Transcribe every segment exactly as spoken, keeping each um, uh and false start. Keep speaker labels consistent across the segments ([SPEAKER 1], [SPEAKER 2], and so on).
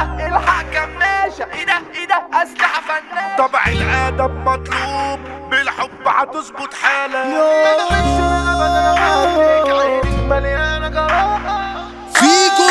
[SPEAKER 1] ولا الحق كماشة، ايه ده ايه ده اسلحة فنانة.
[SPEAKER 2] طبع الادب مطلوب بالحب هتظبط حالك.
[SPEAKER 1] مليانة جراءة
[SPEAKER 3] فيكو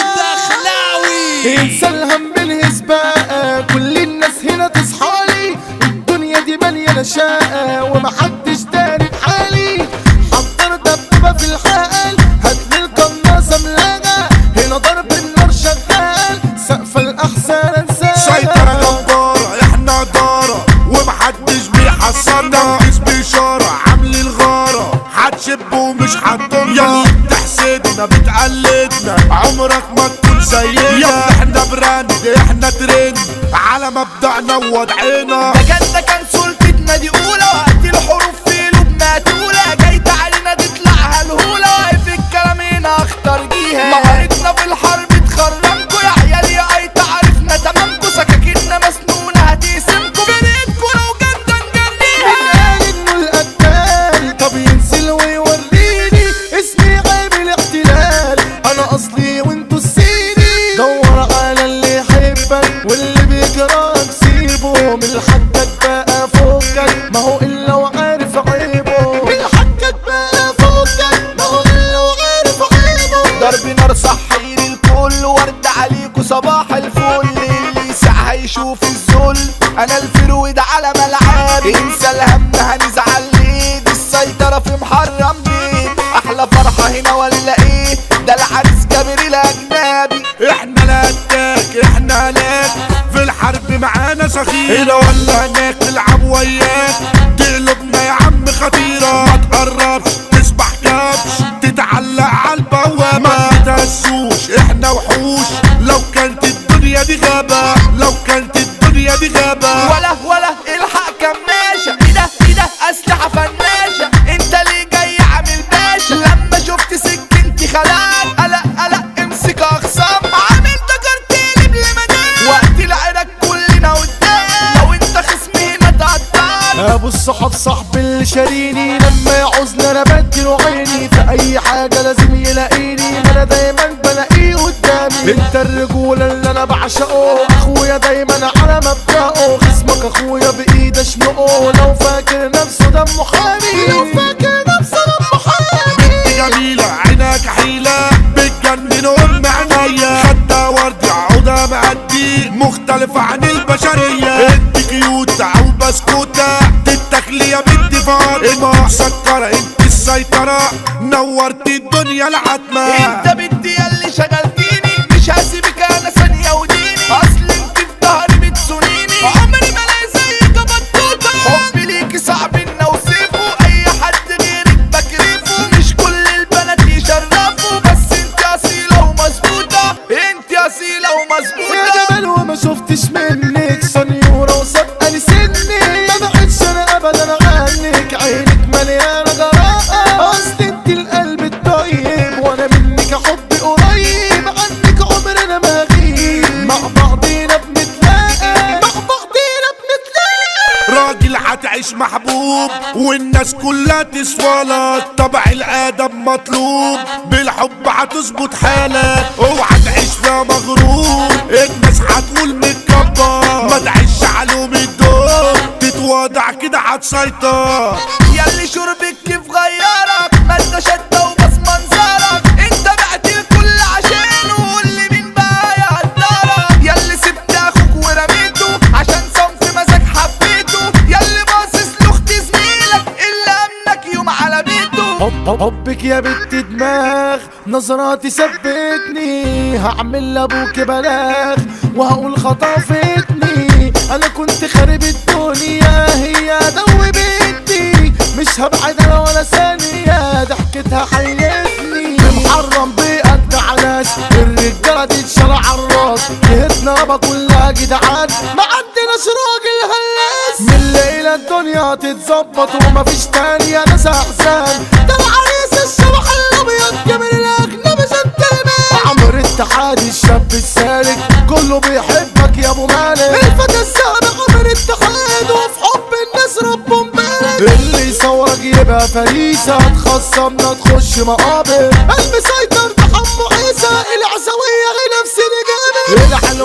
[SPEAKER 3] الدخلاوي.
[SPEAKER 4] انسى الهم بالهسباء، كل الناس هنا تصحالي، الدنيا دي مليانة شقة ومحدش داري بحالي. حضر دبابة في الحال، هاتلي القناصة ملاجة، هنا ضرب النار شغال، سقف الأحسان انساها.
[SPEAKER 2] سيطرة جبارة احنا دارة ومحدش بيحصلنا، مفيش بإشارة عامل الغارة، هتشب ومش هتضمنا. يا اللي بتحسدنا بتقلدنا عمرك ما تكون زينا. يا احنا براند احنا ترند على مبدأنا ووضعنا.
[SPEAKER 1] ده كان ده كان سلطتنا دي أولى، وقت الحروف في لبنا تولى، جايت علينا تطلع هالهولة، واقف الكلام هنا اختار جيها. مهارتنا في الحرب تخرمكوا يا عيال، يا اي تعرفنا تمامكوا، سكاكيننا مسنونة هتقسمكوا، فرقتكوا لو جامدة نجريها.
[SPEAKER 4] قال انه القتال، طب ينزل ويوريني اسمي غايب الاحتلال، انا اصلي وانتو الصيني. دور على اللي يحبك واللي بيجراك سيبه، من حدك بقى فوقك ما هو الا وعارف عيبه. من حدك بقى فوقك ما هو الا وعارف عيبه.
[SPEAKER 1] ضرب نار صحير الكل، ورد عليكوا صباح الفل، اللي يسعى يشوف الذل، انا الفرويد على ملعبي. انسى الهم هنزعل ليه، دي السيطرة في محرم بيه. احلى فرحة هنا ولا ايه، ده العريس جابر الاجنبي.
[SPEAKER 2] احنا لا اتاك احنا هلاك، في الحرب معانا سخير، هنا ولا هناك نلعب وياك، دي قلوبنا يا عم خطيرة. ما تقربش تسبح كبش تتعلق عالبوابة، ما تتهزوش احنا وحوش، لو كانت الدنيا دي غابة، لو كانت الدنيا دي غابة.
[SPEAKER 1] ولا ولا الحق كماشة، ايه ده ايه ده اسلحة فناشة، انت ليه جاي عامل باشا، لما شفت سكنتي خلاك قلق قلق امسك اخصام، عامل تجرتي بلمدان، وقت العرق كلنا قدام، لو انت خصمي هنا تعطل.
[SPEAKER 4] ابو الصحاب صاحب اللي شاريني، لما يعوزني انا بديله عيني، في اي حاجه لازم يلاقيني، انا دايما بلاقيه قدامي. انت الرجوله اللي انا بعشقه، اخويا دايما على مبدأه، خصمك اخويا بايد اشنقه، لو فاكر نفسه دمه حامي، لو فاكر نفسه دمه حامي.
[SPEAKER 2] بنت جميلة عينك حيلة بتجنن ام عينيا، خدها ورد عودة معدي مختلفة عن البشرية. انت كيوت او بسكوتة تتاكلي يا بنت فاطمة، مسكرة انت السيطرة نورت الدنيا العتمة.
[SPEAKER 1] انت بنتي ياللي شغلتيني، مش هسيبك انا ثانية وديني، اصل انت في ظهري بتسونيني، عمري ما الاقي زيك يا بطوطة. حبي ليكي صعب ان اوصفه، اي حد غيرك بكرفه، مش كل البنات يشرفوا، بس انت اصيلة ومظبوطة، انت اصيلة
[SPEAKER 4] يا
[SPEAKER 1] ومظبوطة.
[SPEAKER 4] جمال وما شفتش منك سنيورة وسابقة لسني، ما بعدش انا ابدا عنك، عينك مليانة جراءة، اصل انت القلب الطيب، وانا منك حبي قريب، عنك عمرنا ما غيب، مع بعضينا بنتلاقى، مع بعضينا بنتلاقى.
[SPEAKER 2] راجل هتعيش محبوب والناس كلها تسوالك، طبع الادب مطلوب بالحب هتظبط حالك، اوعى تعيش فيها مغرور، الناس هتقول متكبر، ما تعيش علوم الدور، تتواضع كده هتسيطر.
[SPEAKER 1] ياللي شربك كيف غيرك، ما انت شدة وبس منظرك، انت بعت الكل عشانه، واللي مين بقى يقدرك، ياللي سبت اخوك ورميته عشان صنف مزاج حبيته، ياللي باصص لاخت زميلك اللي امنك يوم على بيته.
[SPEAKER 4] حب حبك يا بنت دماغ، نظراتي ثبتني، هعمل لابوك بلاغ وهقول خطفتني، انا كنت خارب الدنيا هي دوبتني، مش هبعد انا ولا ثانية، ضحكتها حيتني، محرم بيقد على ناس، الرجالة دي تشال عالراس، جهتنا يابا كلها جدعان، ما عندناش راجل هلاس، من الليلة الدنيا تتظبط ومفيش تانية ناس احزان، ده العريس الشبح الابيض جميل الاجنبي جنتلمان، عمرو الاتحادي الشاب السالك كله بيحبك يا ابو مالك، الفتى السابق عمرو الاتحاد وفي حب الناس ربه مبارك، اللي يصورك يبقى فريسة، تخصمنا تخش مقابر، المسيطر ده حمو عيسى، العسوية هي نفس الجامد، الحلوة يا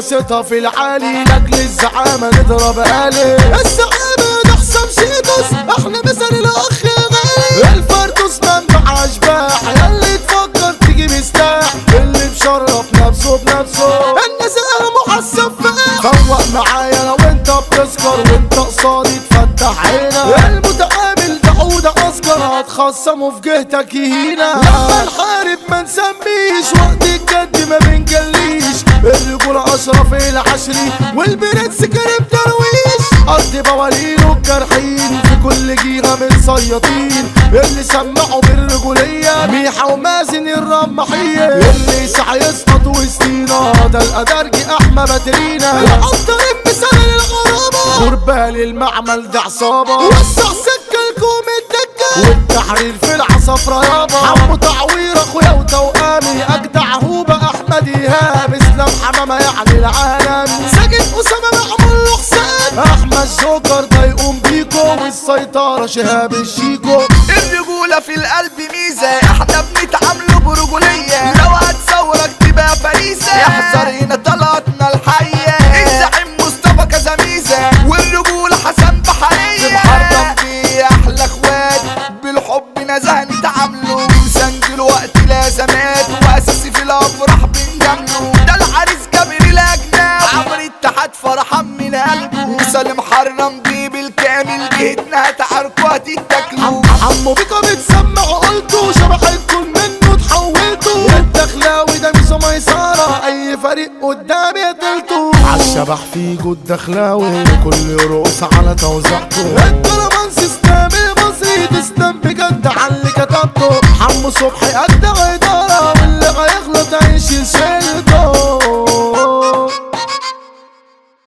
[SPEAKER 4] صيتها في العالي لاجل الزعامة نضرب آلي. الزعامة ده حسام شيتوس احنا مثل الاخ غالي. الفردوس منبع اشباح ياللي تفكر تيجي مستاح اللي مشرف نفسه بنفسه الناس محسب فيه. فوق معايا لو انت بتسكر وانت قصادي تفتح عينك. المتعامل ده عودة عسكر هتخصمه في جهتك يهينا. لما نحارب ما نسميش وقت الجد ما بنجليش. الرجولة اشرف العشري والبرنس كريم درويش. ارض بوالين والجرحين في كل جيرة متصيطين. اللي سمعوا بالرجولية ميحة ومازن الرمحية. اللي يسعى يسقط وسطينا ده الادرجي احمد باترينا. العنطر مثال الغرابة غربال المعمل ده عصابة. وسع سكة الكوم الدكة والتحرير في العصافرة يابا. عمو تعوير اخويا وتوامي اجدع هوبة احمد ايهاب. اسلام حمامة يعني العالم. ساجد اسامة معمول له حساب. احمد جوكر ده يقوم بيكو والسيطرة شهاب الشيكو.
[SPEAKER 1] الرجولة في القلب ميزة احنا بنتعاملوا برجولية. لو هتصورك تبقى فريسة احذر هنا طلعتنا الحية. الزعيم مصطفى كذا ميزة والرجولة حسن بحرية. محرم بيه احلى اخوات بالحب نزهة نتعاملوا. بنسجل وقت لازمات واساسي في الافراح بنجامله. ده العريس جابر الاجناب عمرو اتحاد فرحان من قلبه. مثال محرم بيه بالكامل جهتنا هتعاركوا هتتاكلوا.
[SPEAKER 4] عمو بيكا بتسمع قلته شبح الكل منه تحولته. الدخلاوي ده مش ميسارة اي فريق قدامي قتلته. عالشبح فيجو الدخلاوي كل يرقص على توزيعته. الكرمان سيستم المصري تسلم بجد على اللي كتبته. حمو صبحي قد ادارة واللي هيغلط هيشيل